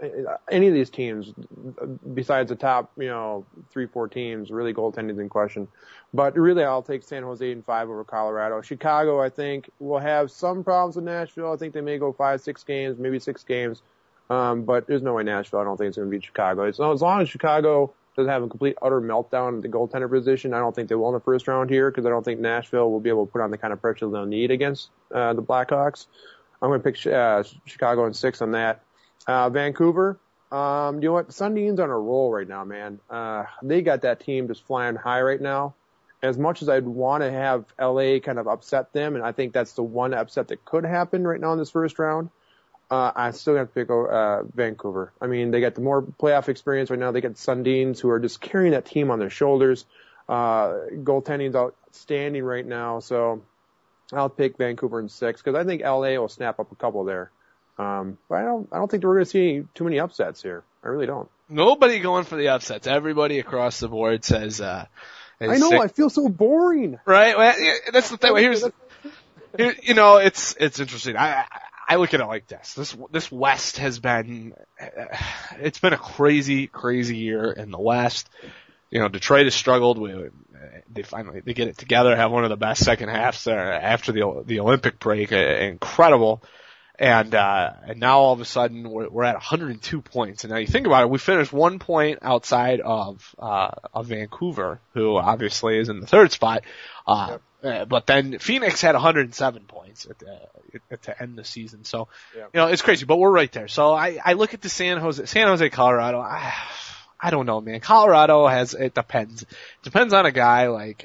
any of these teams besides the top, 3-4 teams, really goaltending's in question. But really, I'll take San Jose in 5 over Colorado. Chicago, I think, will have some problems with Nashville. I think they may go 5-6 games, maybe 6 games. But there's no way Nashville, I don't think it's going to beat Chicago. So as long as Chicago doesn't have a complete utter meltdown at the goaltender position, I don't think they will in the first round here, because I don't think Nashville will be able to put on the kind of pressure they'll need against the Blackhawks. I'm going to pick Chicago in 6 on that. Vancouver, you know what? The Sundins on a roll right now, man. They got that team just flying high right now. As much as I'd want to have LA kind of upset them, and I think that's the one upset that could happen right now in this first round, I still have to pick Vancouver. I mean, they got the more playoff experience right now. They got Sundins who are just carrying that team on their shoulders. Goaltending's outstanding right now, so I'll pick Vancouver in 6 because I think LA will snap up a couple there. But I don't think we're going to see too many upsets here. I really don't. Nobody going for the upsets. Everybody across the board says. I know. 6. I feel so boring. Right. Well, that's the thing. Here, it's interesting. I look at it like this. This West has been. It's been a crazy year in the West. Detroit has struggled. They get it together, have one of the best second halves there after the Olympic break. Incredible. And now all of a sudden we're at 102 points. And now you think about it, we finished 1 point outside of Vancouver, who obviously is in the 3rd spot. But then Phoenix had 107 points to end the season. So, it's crazy, but we're right there. So I look at the San Jose, Colorado. I don't know, man. Colorado it depends. It depends on a guy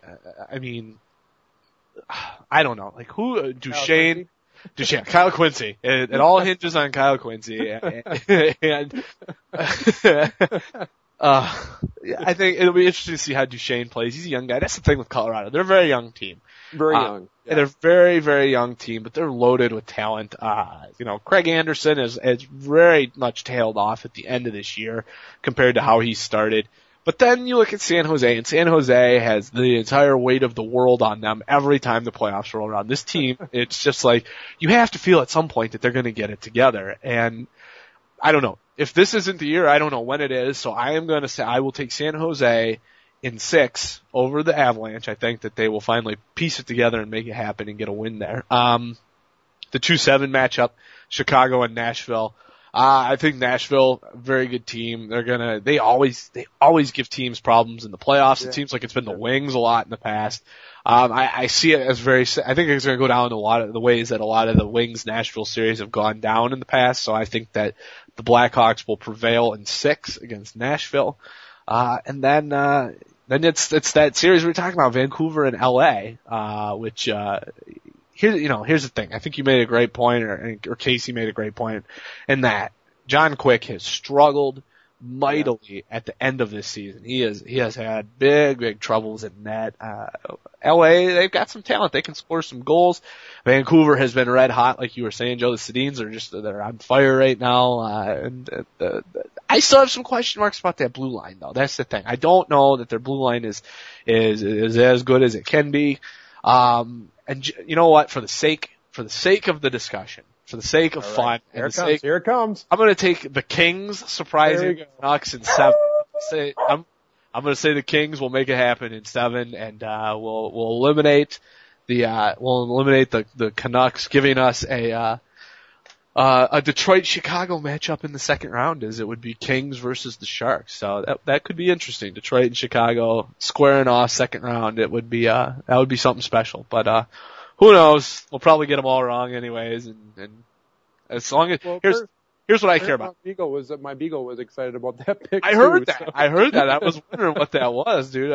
I don't know. Like who, Duchesne, Kyle Quincy. It all hinges on Kyle Quincy. And I think it'll be interesting to see how Duchesne plays. He's a young guy. That's the thing with Colorado. They're a very young team. Very young. Yeah. They're a very, very young team, but they're loaded with talent. Craig Anderson is very much tailed off at the end of this year compared to how he started. But then you look at San Jose, and San Jose has the entire weight of the world on them every time the playoffs roll around. This team, it's just like, you have to feel at some point that they're going to get it together. And I don't know. If this isn't the year, I don't know when it is. So I am going to say I will take San Jose in 6 over the Avalanche. I think that they will finally piece it together and make it happen and get a win there. The 2-7 matchup, Chicago and Nashville. I think Nashville, very good team. They always give teams problems in the playoffs. It seems like it's been the Wings a lot in the past. I see it as I think it's going to go down a lot of the ways that a lot of the Wings Nashville series have gone down in the past. So I think that the Blackhawks will prevail in 6 against Nashville. And then it's that series we were talking about, Vancouver and LA, which, here's the thing. I think you made a great point, or Casey made a great point, in that John Quick has struggled mightily at the end of this season. He has had big troubles in net. LA, they've got some talent. They can score some goals. Vancouver has been red hot, like you were saying, Joe. The Sedins they're on fire right now. I still have some question marks about that blue line, though. That's the thing. I don't know that their blue line is as good as it can be. And you know what? For the sake of the discussion, for the sake of fun, here it comes. I'm going to take the Kings surprising Canucks in 7. I'm going to say the Kings will make it happen in 7, and we'll eliminate the Canucks, giving us a Detroit-Chicago matchup in the second round, as it would be Kings versus the Sharks. So that could be interesting. Detroit and Chicago squaring off second round. That would be something special. But who knows? We'll probably get them all wrong anyways. And as long as here's what I care about. My Beagle was excited about that pick. I heard that. I was wondering what that was, dude.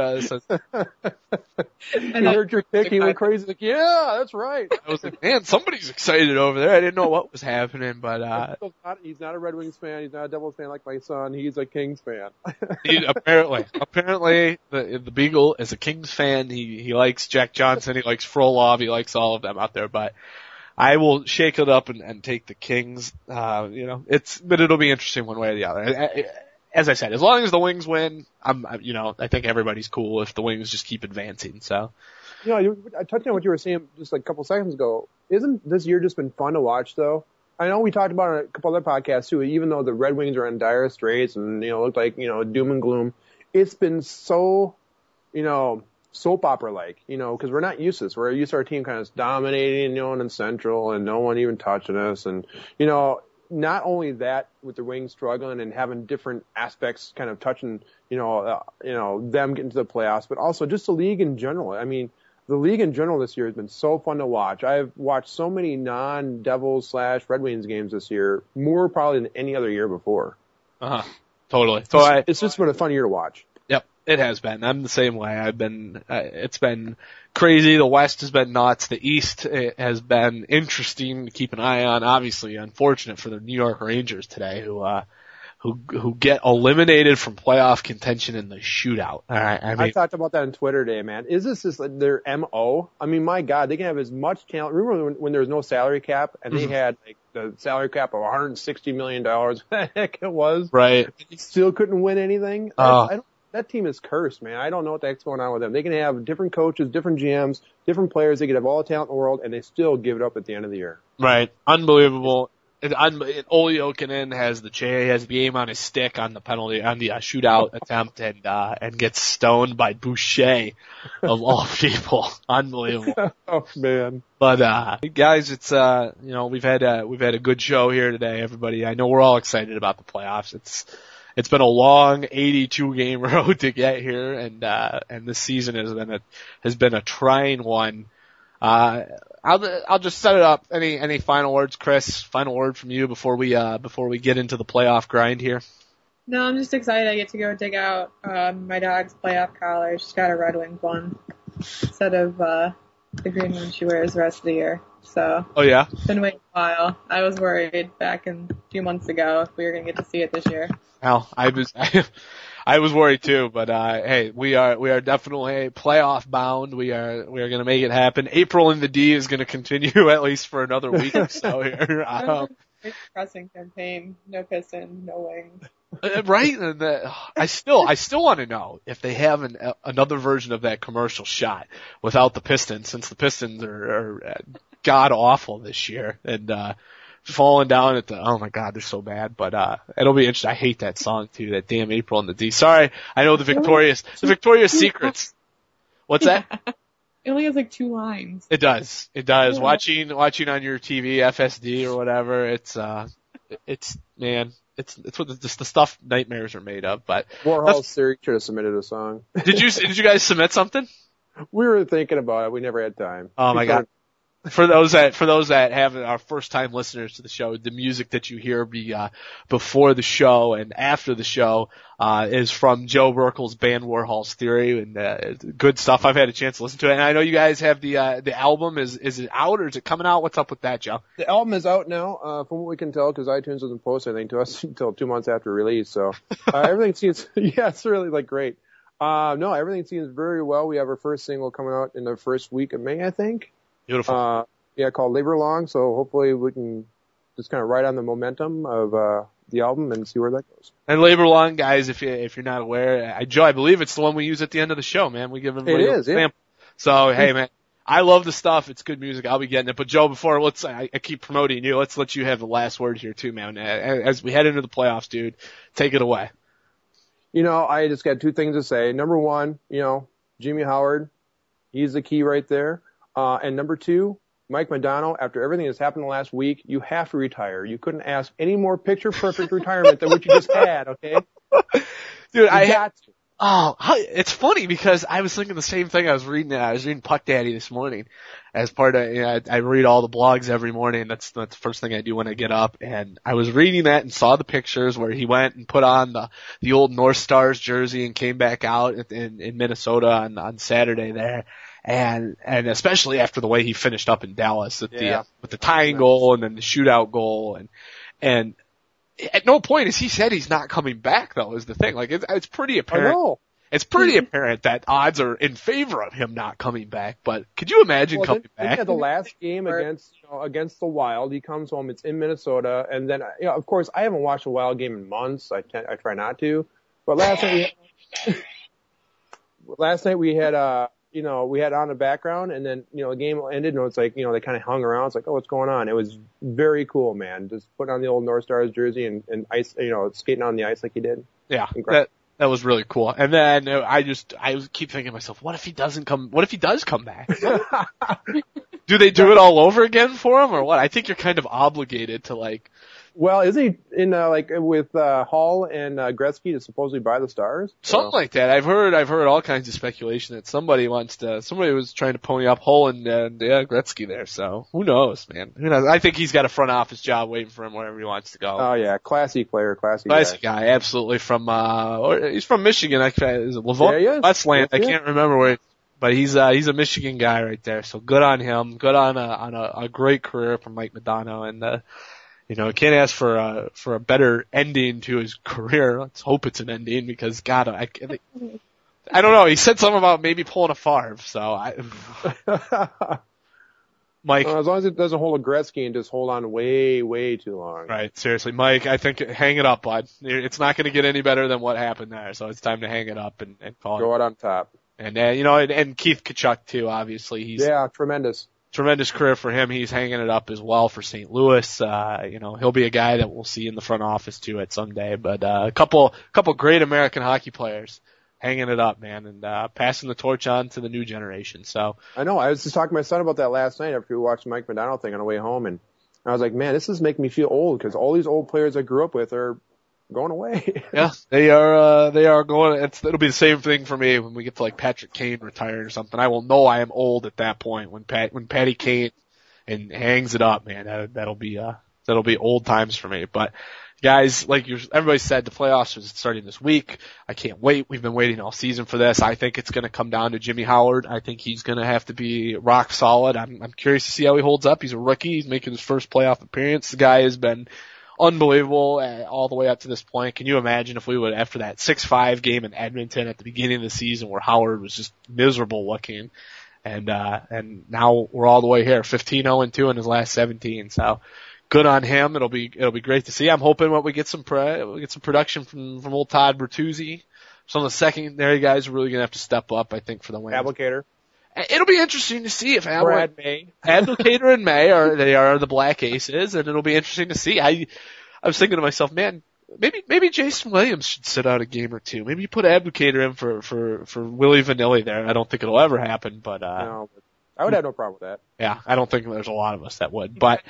I heard your pick. He went crazy. Like, yeah, that's right. I was like, man, somebody's excited over there. I didn't know what was happening, but he's not a Red Wings fan. He's not a Devils fan like my son. He's a Kings fan. Apparently, the Beagle is a Kings fan. He likes Jack Johnson. He likes Frolov. He likes all of them out there, but I will shake it up and take the Kings. But it'll be interesting one way or the other. As I said, as long as the Wings win, I think everybody's cool if the Wings just keep advancing. So, I touched on what you were saying just like a couple seconds ago. Isn't this year just been fun to watch though? I know we talked about it on a couple other podcasts too, even though the Red Wings are on dire straits and, looked like, doom and gloom, it's been so, soap opera-like, because we're not used to this. We're used to our team kind of dominating, in Central and no one even touching us. And, not only that with the Wings struggling and having different aspects kind of touching, them getting to the playoffs, but also just the league in general. I mean, the league in general this year has been so fun to watch. I've watched so many non-Devils / Red Wings games this year, more probably than any other year before. Totally. So it's just been a fun year to watch. Yep, it has been. I'm the same way. It's been crazy. The West has been nuts. The East has been interesting to keep an eye on. Obviously, unfortunate for the New York Rangers today, who get eliminated from playoff contention in the shootout. All right, I talked about that on Twitter today, man. Is this just like their MO? I mean, my God, they can have as much talent. Remember when there was no salary cap and they had like the salary cap of $160 million? What the heck it was? Right. They still couldn't win anything. That team is cursed, man. I don't know what the heck's going on with them. They can have different coaches, different GMs, different players. They could have all the talent in the world, and they still give it up at the end of the year. Right. Unbelievable. Olli Jokinen has the aim on his stick on the penalty, on the shootout attempt and gets stoned by Boucher of all people. Unbelievable. Oh man. But, guys, it's, we've had a good show here today, everybody. I know we're all excited about the playoffs. It's been a long 82 game road to get here, and this season has been a trying one. I'll just set it up. Any final words, Chris? Final word from you before we get into the playoff grind here? No, I'm just excited. I get to go dig out my dog's playoff collar. She's got a Red Wings one instead of the green one she wears the rest of the year. So. Oh yeah. Been waiting a while. I was worried back a few months ago if we were gonna get to see it this year. Well, I was worried too, but hey, we are definitely playoff bound. We are going to make it happen. April in the D is going to continue at least for another week or so here. Great pressing campaign. No Pistons, no Wings. Right, and I still want to know if they have another version of that commercial shot without the Pistons, since the Pistons are god awful this year and falling down at oh my God, they're so bad. But it'll be interesting. I hate that song too, that damn April in the D. Sorry, I know the Victoria's Secrets. What's that? It only has like 2 lines. It does. Yeah. Watching on your TV, FSD or whatever. It's man, it's what just the stuff nightmares are made of. But Warhol's Theory should have submitted a song. Did you guys submit something? We were thinking about it. We never had time. Oh my God. For those that have our first time listeners to the show, the music that you hear before the show and after the show is from Joe Burkel's band Warhol's Theory, and good stuff. I've had a chance to listen to it, and I know you guys have the album. Is it out or is it coming out? What's up with that, Joe? The album is out now, from what we can tell, because iTunes doesn't post anything to us until 2 months after release. So everything seems it's really great. No, everything seems very well. We have our first single coming out in the first week of May, I think. Beautiful. Called Labor Long. So hopefully we can just kind of ride on the momentum of the album and see where that goes. And Labor Long, guys, if you're not aware, Joe, I believe it's the one we use at the end of the show, man. We give everybody a sample. So hey, man, I love the stuff. It's good music. I'll be getting it. But Joe, before I keep promoting you, let's let you have the last word here too, man. As we head into the playoffs, dude, take it away. I just got 2 things to say. Number 1, Jimmy Howard, he's the key right there. And number 2, Mike Modano, after everything that's happened the last week, you have to retire. You couldn't ask any more picture-perfect retirement than what you just had, okay? Dude, I got to. Oh, it's funny because I was thinking the same thing. I was reading Puck Daddy this morning as part of, I read all the blogs every morning. That's the first thing I do when I get up. And I was reading that and saw the pictures where he went and put on the old North Stars jersey and came back out in Minnesota on Saturday there. And especially after the way he finished up in Dallas with the tying goal and then the shootout goal and at no point has he said he's not coming back though, is the thing. Like it's pretty apparent. I know. It's pretty apparent that odds are in favor of him not coming back, but could you imagine coming back? Yeah, the last game against the Wild, he comes home, it's in Minnesota, and then, of course, I haven't watched a Wild game in months. I try not to, but last night we had we had on the background, and then, the game ended, and it's like, they kind of hung around. It's like, oh, what's going on? It was very cool, man. Just putting on the old North Stars jersey and ice, skating on the ice like he did. Yeah, Incredible. that was really cool. And then I keep thinking to myself, what if he does come back? Do they do it all over again for him or what? I think you're kind of obligated to like. Well, isn't he in with Hall and Gretzky to supposedly buy the Stars? Something like that. I've heard all kinds of speculation that somebody was trying to pony up Hull and Gretzky there. So who knows, man? Who knows? I think he's got a front office job waiting for him wherever he wants to go. Oh yeah, classy player, classy guy, absolutely. He's from Michigan. Is it Livonia? Yeah, Westland. I can't remember where. But he's a Michigan guy right there. So good on him. Good on a great career from Mike Modano and. Can't ask for a better ending to his career. Let's hope it's an ending because God, I don't know. He said something about maybe pulling a Favre. So Mike, as long as it doesn't hold a Gretzky and just hold on way, way too long. Right. Seriously, Mike, I think hang it up, bud. It's not going to get any better than what happened there. So it's time to hang it up and call it. Go out on top. And and Keith Tkachuk too. Obviously, he's tremendous. Tremendous career for him. He's hanging it up as well for St. Louis. He'll be a guy that we'll see in the front office too at someday. But a couple great American hockey players hanging it up, man, and passing the torch on to the new generation. So I know. I was just talking to my son about that last night after we watched the Mike Modano thing on the way home, and I was like, man, this is making me feel old because all these old players I grew up with are going away. Yeah, they are going. It'll be the same thing for me when we get to like Patrick Kane retired or something. I will know I am old at that point when Patty Kane and hangs it up, man. That'll be old times for me. But guys, like everybody said, the playoffs is starting this week. I can't wait. We've been waiting all season for this. I think it's going to come down to Jimmy Howard. I think he's going to have to be rock solid. I'm curious to see how he holds up. He's a rookie. He's making his first playoff appearance. The guy has been unbelievable all the way up to this point. Can you imagine if we would, after that 6-5 game in Edmonton at the beginning of the season where Howard was just miserable looking, and now we're all the way here, 15-0-2 in his last 17. So good on him. It'll be great to see. I'm hoping we get some production from old Todd Bertuzzi. Some of the secondary guys are really gonna have to step up, I think, for the win. Applicator. It'll be interesting to see if Brad May, Abdelkader and May are the Black Aces, and it'll be interesting to see. I was thinking to myself, man, maybe Jason Williams should sit out a game or two. Maybe you put Abdelkader in for Willie Vanilli there. I don't think it'll ever happen, but no, I would have no problem with that. Yeah, I don't think there's a lot of us that would, but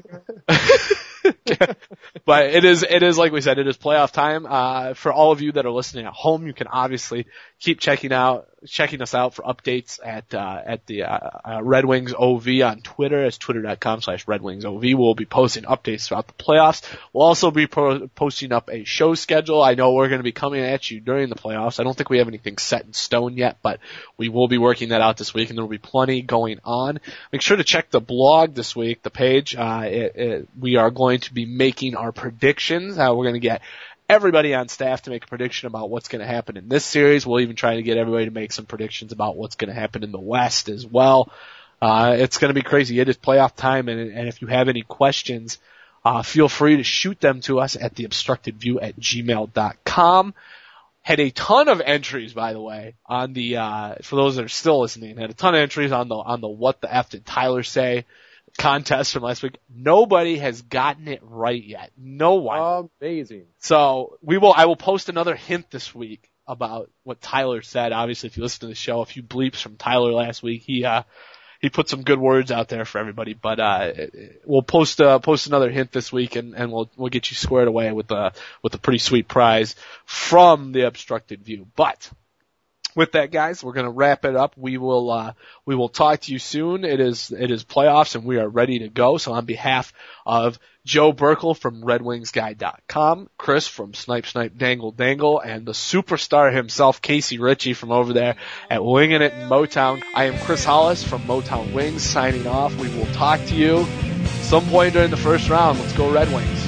but it is like we said, it is playoff time. For all of you that are listening at home, you can obviously keep checking us out for updates at the Red Wings OV on Twitter. It's twitter.com/Red Wings OV. We'll be posting updates throughout the playoffs. We'll also be posting up a show schedule. I know we're going to be coming at you during the playoffs. I don't think we have anything set in stone yet, but we will be working that out this week, and there will be plenty going on. Make sure to check the blog this week, the page. We are going to be making our predictions. We're going to get everybody on staff to make a prediction about what's going to happen in this series. We'll even try to get everybody to make some predictions about what's going to happen in the West as well. It's going to be crazy. It is playoff time, and if you have any questions, feel free to shoot them to us at theobstructedview@gmail.com. Had a ton of entries, by the way, on the for those that are still listening. Had a ton of entries on the What the F Did Tyler Say contest from last week. Nobody has gotten it right yet. No one. Amazing. So I will post another hint this week about what Tyler said. Obviously, if you listen to the show, a few bleeps from Tyler last week. He put some good words out there for everybody, but we'll post another hint this week, and we'll get you squared away with a pretty sweet prize from the Obstructed View. But with that, guys, we're gonna wrap it up. We will talk to you soon. It is playoffs, and we are ready to go. So on behalf of Joe Burkle from RedWingsGuy.com, Chris from Snipe Dangle Dangle, and the superstar himself, Casey Ritchie from over there at Winging It in Motown. I am Chris Hollis from Motown Wings signing off. We will talk to you some point during the first round. Let's go Red Wings.